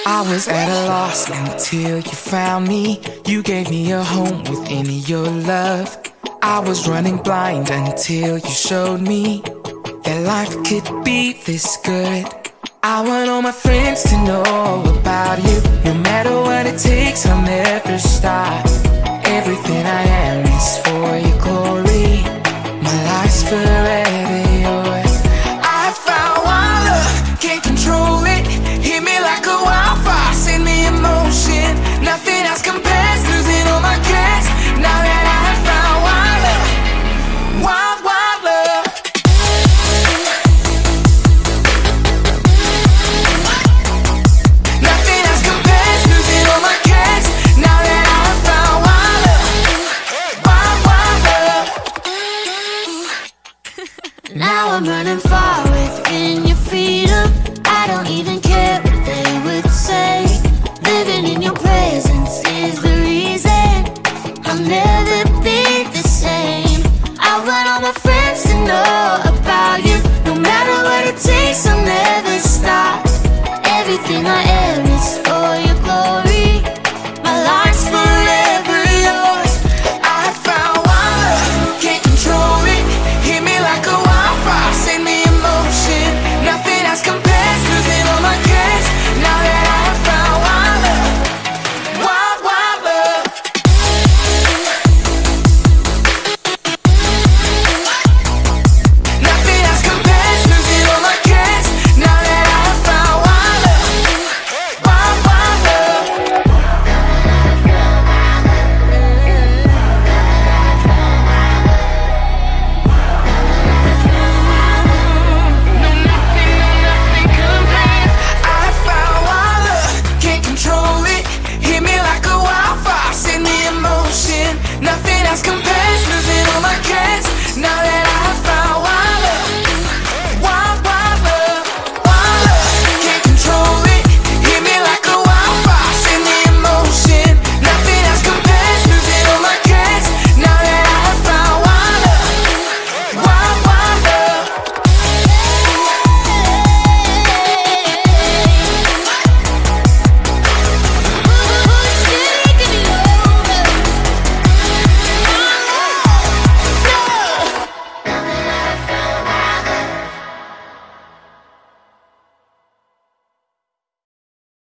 I was at a loss until you found me. You gave me a home within your love. I was running blind until you showed me that life could be this good. I want all my friends to know about you. No matter what it takes, I'll never stop. Everything I am is for your glory. My life's forever